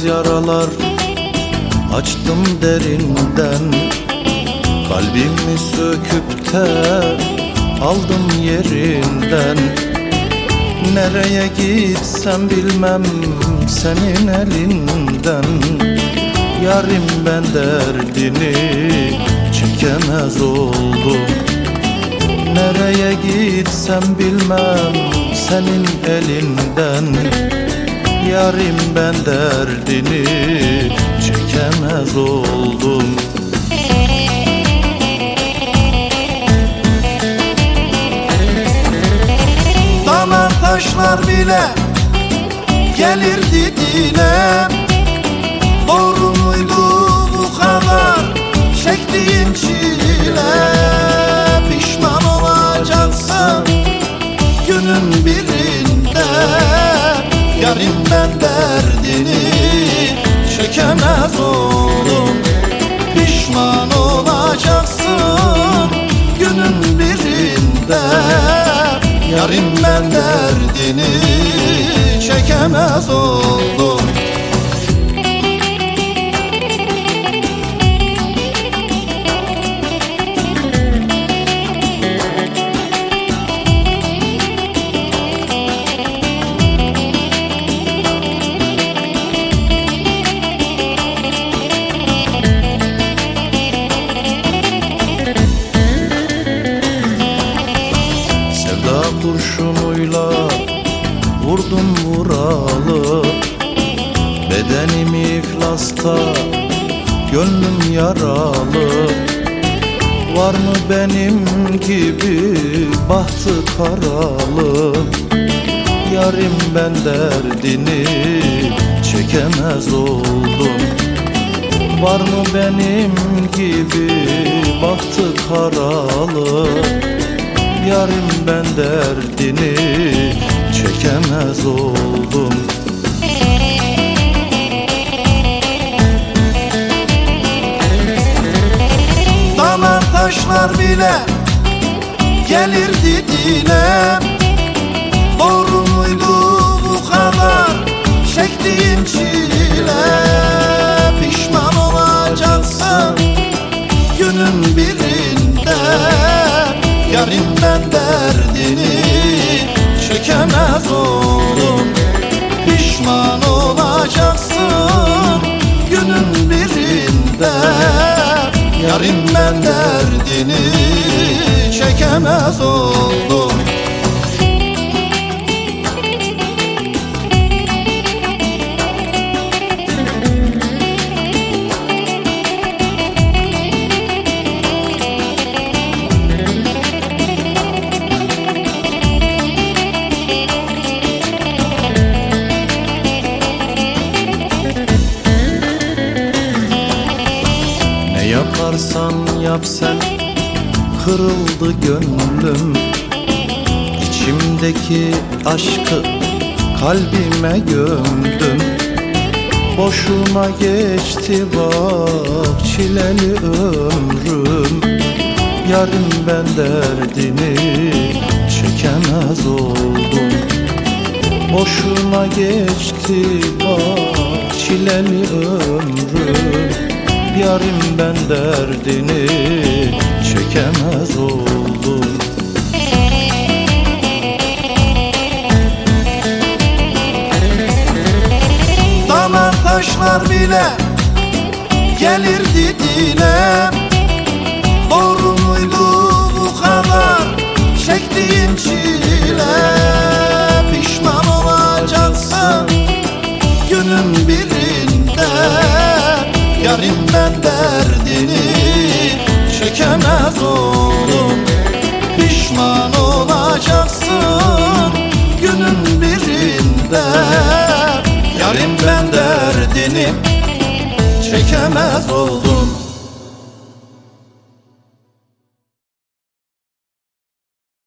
Acımasız yaralar açtım derinden, kalbimi söküp de aldım yerinden. Nereye gitsem bilmem senin elinden. Yarim ben derdini çekemez oldum. Nereye gitsem bilmem senin elinden. Yarim ben derdini çekemez oldum. Dağlar taşlar bile gelirdi dile. Doğru muydu bu kadar çektiğim çile? Pişman olacaksın günün birinde. Yarim ben derdini çekemez oldum. Pişman olacaksın günün birinde. Yarim ben derdini çekemez oldum. Kurşunuyla vurdum vuralı, bedenim iflasta, gönlüm yaralı. Var mı benim gibi bahtı karalı? Yarim ben derdini çekemez oldum. Var mı benim gibi bahtı karalı? Yarim ben derdini çekemez oldum. Dağlar taşlar bile gelirdi dile. Doğru muydu bu kadar çektiğim çile? Pişman olacaksın günün birinde. Yarim ben derdini çekemez oldum. Pişman olacaksın günün birinde. Yarim ben derdini çekemez oldum. Yaparsan yap sen, kırıldı gönlüm. İçimdeki aşkı kalbime gömdüm. Boşuna geçti bak çileli ömrüm. Yarim ben derdini çekemez oldum. Boşuna geçti bak çileli ömrüm. Yarim ben derdini çekemez oldum. Dağlar taşlar bile gelirdi dile. Doğru muydu bu kadar çektiğim çile? Pişman olacaksın günün birinde. Yarim ben derdini çekemez oldum. Pişman olacaksın günün birinde. Yarim ben derdini çekemez oldum.